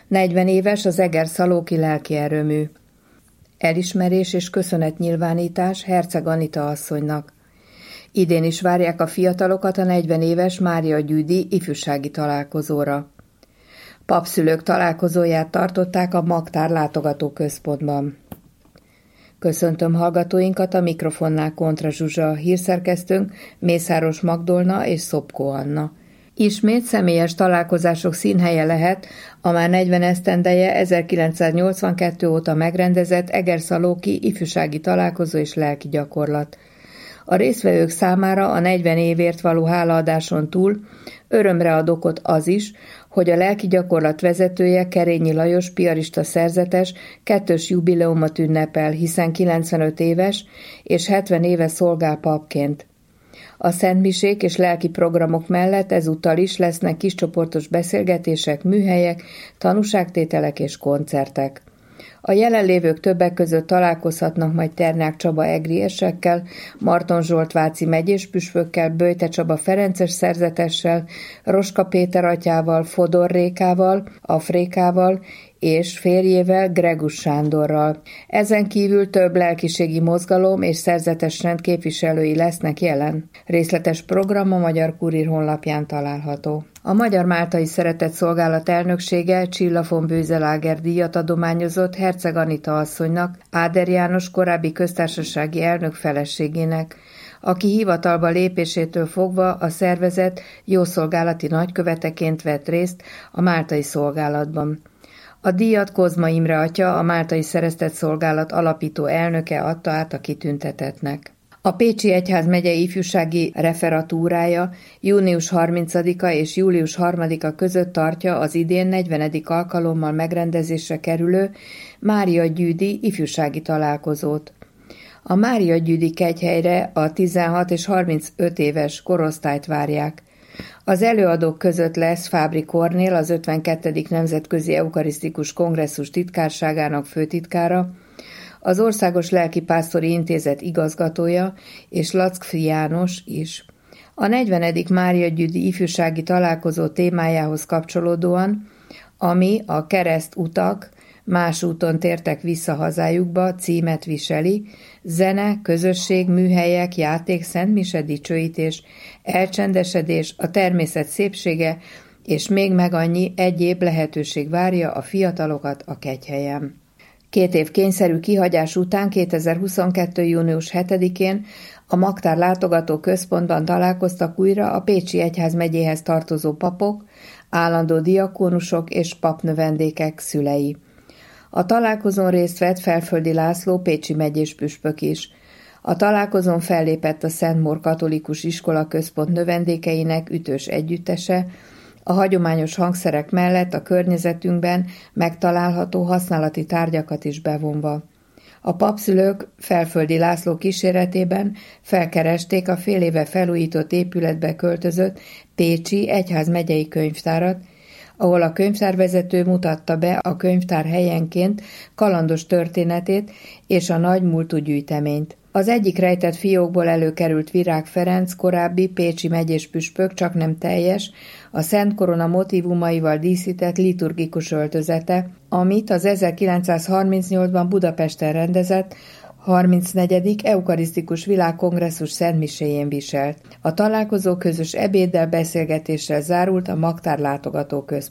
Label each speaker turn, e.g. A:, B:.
A: 40 éves az Eger-Szalóki lelkierőmű. Elismerés és köszönetnyilvánítás Herceg Anita asszonynak. Idén is várják a fiatalokat a 40 éves Mária Gyüdi ifjúsági találkozóra. Papszülők találkozóját tartották a Magtár látogatóközpontban. Köszöntöm hallgatóinkat, a mikrofonnál Kontra Zsuzsa, hírszerkesztőnk Mészáros Magdolna és Szopkó Anna. Ismét személyes találkozások színhelye lehet a már 40 esztendeje 1982 óta megrendezett Eger-Szalóki ifjúsági találkozó és lelki gyakorlat. A résztvevők számára a 40 évért való hálaadáson túl örömre ad okot az is, hogy a lelki gyakorlat vezetője, Kerényi Lajos piarista szerzetes 2-ös jubileumot ünnepel, hiszen 95 éves és 70 éve szolgál papként. A szentmisék és lelki programok mellett ezúttal is lesznek kiscsoportos beszélgetések, műhelyek, tanúságtételek és koncertek. A jelenlévők többek között találkozhatnak majd Ternák Csaba egriesekkel, Marton Zsolt váci megyéspüspökkel, Böjte Csaba ferences szerzetessel, Roska Péter atyával, Fodor Rékával, Afrékával és férjével, Gregus Sándorral. Ezen kívül több lelkiségi mozgalom és szerzetes rend képviselői lesznek jelen. Részletes program a Magyar Kurír honlapján található. A Magyar Máltai Szeretett Szolgálat elnöksége Csilla von Böselager díjat adományozott Herceg Anita asszonynak, Áder János korábbi köztársasági elnök feleségének, aki hivatalba lépésétől fogva a szervezet jószolgálati nagyköveteként vett részt a máltai szolgálatban. A díjat Kozma Imre atya, a Máltai Szeretett Szolgálat alapító elnöke adta át a kitüntetettnek. A Pécsi Egyházmegye ifjúsági referatúrája június 30-a és július 3-a között tartja az idén 40. alkalommal megrendezésre kerülő Mária Gyüdi ifjúsági találkozót. A Mária Gyüdi kegyhelyre a 16 és 35 éves korosztályt várják. Az előadók között lesz Fábri Kornél, az 52. Nemzetközi Eukarisztikus Kongresszus titkárságának főtitkára, az Országos Lelkipásztori Intézet igazgatója és Lackfi János is. A 40. Mária Gyüdi ifjúsági találkozó témájához kapcsolódóan, ami a Kereszt utak, más úton tértek vissza hazájukba címet viseli, zene, közösség, műhelyek, játék, szentmise, dicsőítés, elcsendesedés, a természet szépsége, és még meg annyi egyéb lehetőség várja a fiatalokat a kegyhelyen. 2 év kényszerű kihagyás után 2022. június 7-én a Magtár látogató központban találkoztak újra a Pécsi Egyházmegyéhez tartozó papok, állandó diakónusok és papnövendékek szülei. A találkozón részt vett Felföldi László pécsi megyéspüspök is. A találkozón fellépett a Szentmór Katolikus Iskola Központ növendékeinek ütős együttese, a hagyományos hangszerek mellett a környezetünkben megtalálható használati tárgyakat is bevonva. A papszülők Felföldi László kíséretében felkeresték a fél éve felújított épületbe költözött Pécsi Egyházmegyei Könyvtárat, ahol a könyvtárvezető mutatta be a könyvtár helyenként kalandos történetét és a nagy múltú gyűjteményt. Az egyik rejtett fiókból előkerült Virág Ferenc korábbi pécsi megyéspüspök csaknem teljes, a Szent Korona motívumaival díszített liturgikus öltözete, amit az 1938-ban Budapesten rendezett 34. Eukarisztikus Világkongresszus szentmiséjén viselt. A találkozó közös ebéddel, beszélgetéssel zárult a Magtár látogatóközpontban.